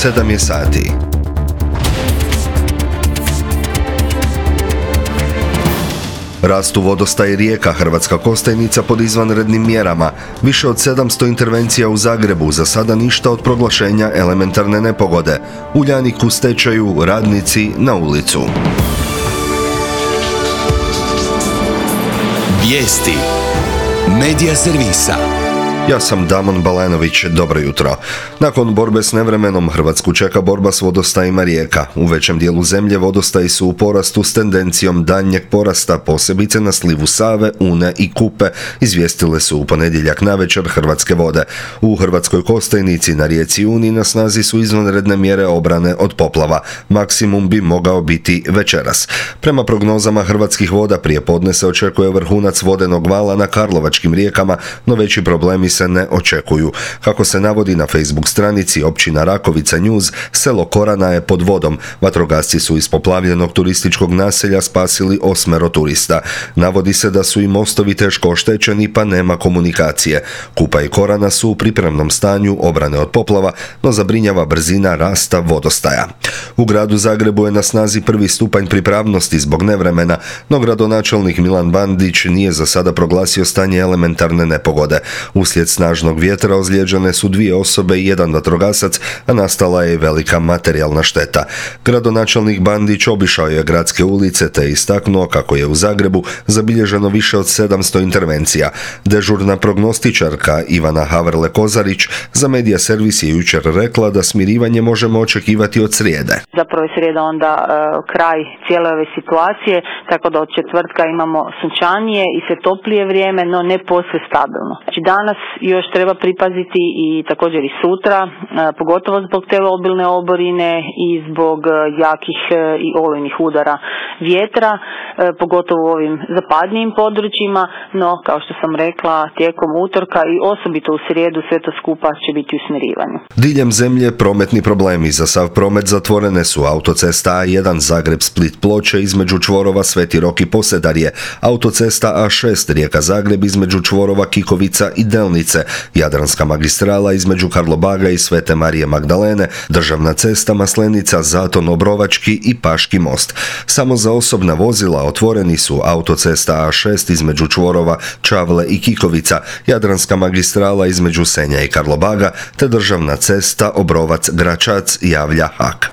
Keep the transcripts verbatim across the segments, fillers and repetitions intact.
sedam je sati. Rastu vodostaj rijeka, Hrvatska Kostajnica pod izvanrednim mjerama. Više od sedamsto intervencija u Zagrebu, za sada ništa od proglašenja elementarne nepogode. Uljanik u stečaju, radnici na ulicu. Vijesti Medija servisa. Ja sam Damon Balanović, dobro jutro. Nakon borbe s nevremenom, Hrvatsku čeka borba s vodostajima rijeka. U većem dijelu zemlje vodostaji su u porastu s tendencijom daljnjeg porasta, posebice na slivu Save, Une i Kupe, izvijestile su u ponedjeljak navečer Hrvatske vode. U Hrvatskoj Kostajnici na rijeci Uni na snazi su izvanredne mjere obrane od poplava. Maksimum bi mogao biti večeras. Prema prognozama Hrvatskih voda prije podne se očekuje vrhunac vodenog vala na karlovačkim rijekama, no veći problemi se ne očekuju. Kako se navodi na Facebook stranici općina Rakovica News, selo Korana je pod vodom. Vatrogasci su iz poplavljenog turističkog naselja spasili osmero turista. Navodi se da su i mostovi teško oštećeni pa nema komunikacije. Kupa i Korana su u pripremnom stanju obrane od poplava, no zabrinjava brzina rasta vodostaja. U gradu Zagrebu je na snazi prvi stupanj pripravnosti zbog nevremena, no gradonačelnik Milan Bandić nije za sada proglasio stanje elementarne nepogode. Uslijed snažnog vjetra ozlijeđene su dvije osobe i jedan vatrogasac, a nastala je i velika materijalna šteta. Gradonačelnik Bandić obišao je gradske ulice te istaknuo kako je u Zagrebu zabilježeno više od sedamsto intervencija. Dežurna prognostičarka Ivana Haverle-Kozarić za Medija servis je jučer rekla da smirivanje možemo očekivati od srijede. Zapravo je srijeda onda e, kraj cijele ove situacije, tako da od četvrtka imamo sunčanije i sve toplije vrijeme, no ne posve stabilno. Znači danas još treba pripaziti i također i sutra, e, pogotovo zbog te obilne oborine i zbog jakih e, i olujnih udara vjetra, e, pogotovo u ovim zapadnijim područjima, no kao što sam rekla, tijekom utorka i osobito u srijedu sve to skupa će biti u smirivanju. Diljem zemlje prometni problemi. Za sav promet zatvorene su autocesta A jedan Zagreb-Split-Ploče između čvorova Sveti Rok i Posedarje, autocesta A šest Rijeka-Zagreb između čvorova Kikovica i Delnice, Jadranska magistrala između Karlobaga i Svete Marije Magdalene, državna cesta Maslenica-Zaton-Obrovački i Paški most. Samo za osobna vozila otvoreni su autocesta A šest između čvorova Čavle i Kikovica, Jadranska magistrala između Senja i Karlobaga, te državna cesta Obrovac-Gračac javlja Hak.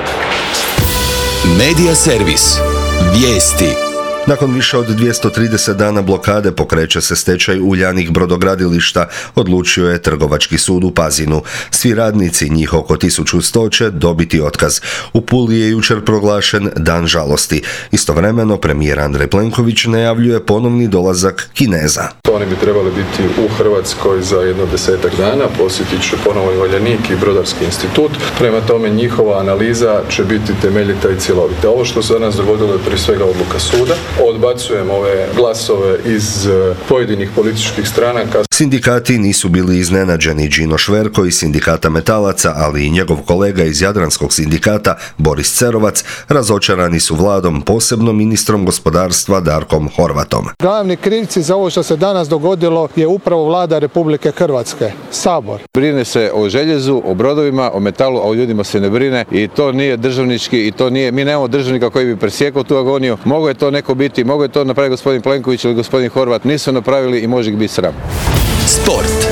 Medija servis. Vijesti. Nakon više od dvjesto trideset dana blokade pokreće se stečaj Uljanik brodogradilišta, odlučio je Trgovački sud u Pazinu. Svi radnici, njih oko tisuću sto, će dobiti otkaz. U Puli je jučer proglašen dan žalosti. Istovremeno premijer Andrej Plenković najavljuje ponovni dolazak Kineza. Oni bi trebali biti u Hrvatskoj za jedno desetak dana, posjetit će ponovo i Uljanik i Brodarski institut. Prema tome njihova analiza će biti temeljita i cjelovita. Ovo što se danas dogodilo je prije svega odluka suda. Odbacujem ove glasove iz pojedinih političkih stranaka. Sindikati nisu bili iznenađeni. Đino Šverko iz sindikata metalaca, ali i njegov kolega iz Jadranskog sindikata Boris Cerovac razočarani su vladom, posebno ministrom gospodarstva Darkom Horvatom. Glavni krivci za ovo što se danas dogodilo je upravo vlada Republike Hrvatske, Sabor. Brine se o željezu, o brodovima, o metalu, a o ljudima se ne brine i to nije državnički i to nije, mi nemamo državnika koji bi presjekao tu agoniju. Mogu je to neko biti, mogu je to napraviti gospodin Plenković ili gospodin Horvat, nisu napravili i može ih biti sram. Sport.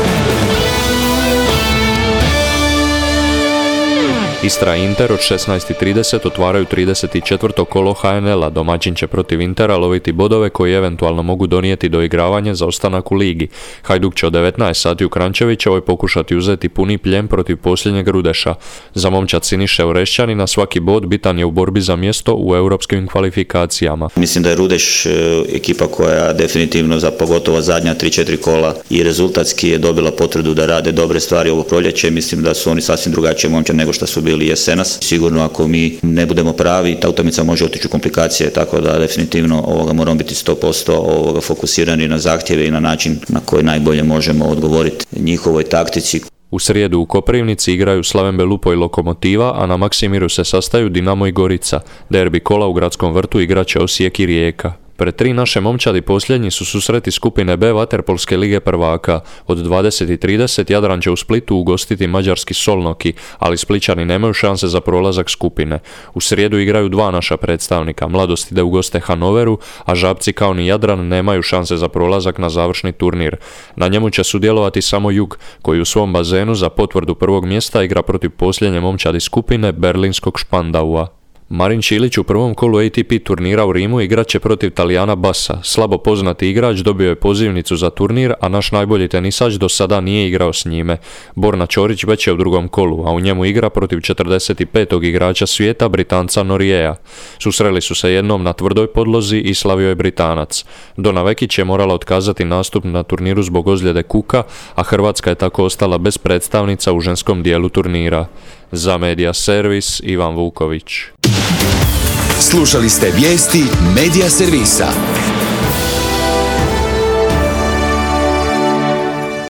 Istra i Inter od šesnaest i trideset otvaraju trideset četvrto kolo H N L-a. Domaćin će protiv Intera loviti bodove koji eventualno mogu donijeti doigravanje za ostanak u ligi. Hajduk će od devetnaest sati u Krančevićevoj pokušati uzeti puni plijen protiv posljednjeg Rudeša. Za momčad Siniše Orešćanina svaki bod bitan je u borbi za mjesto u europskim kvalifikacijama. Mislim da je Rudeš ekipa koja definitivno za pogotovo zadnja tri četiri kola i rezultatski je dobila potvrdu da rade dobre stvari ovo proljeće. Mislim da su oni sasvim drugačije momčad nego što su ili jesenas. Sigurno ako mi ne budemo pravi, ta utakmica može otići u komplikacije, tako da definitivno ovoga moramo biti sto posto ovoga fokusirani na zahtjeve i na način na koji najbolje možemo odgovoriti njihovoj taktici. U srijedu u Koprivnici igraju Slaven Belupo i Lokomotiva, a na Maksimiru se sastaju Dinamo i Gorica. Derbi kola u Gradskom vrtu igraće Osijek i Rijeka. Pred tri naše momčadi posljednji su susreti skupine B vaterpolske lige prvaka. Od dvadeset i trideset Jadran će u Splitu ugostiti mađarski Solnoki, ali Splićani nemaju šanse za prolazak skupine. U srijedu igraju dva naša predstavnika. Mladost ide u goste Hanoveru, a Žabci kao ni Jadran nemaju šanse za prolazak na završni turnir. Na njemu će sudjelovati samo Jug, koji u svom bazenu za potvrdu prvog mjesta igra protiv posljednje momčadi skupine berlinskog Špandaua. Marin Čilić u prvom kolu A T P turnira u Rimu igrat će protiv Talijana Bassa. Slabo poznati igrač dobio je pozivnicu za turnir, a naš najbolji tenisač do sada nije igrao s njime. Borna Ćorić već je u drugom kolu, a u njemu igra protiv četrdeset petog igrača svijeta, Britanca Noriea. Susreli su se jednom na tvrdoj podlozi i slavio je Britanac. Dona Vekić je morala otkazati nastup na turniru zbog ozljede kuka, a Hrvatska je tako ostala bez predstavnica u ženskom dijelu turnira. Za Media Servis, Ivan Vuković. Slušali ste vijesti Media Servisa.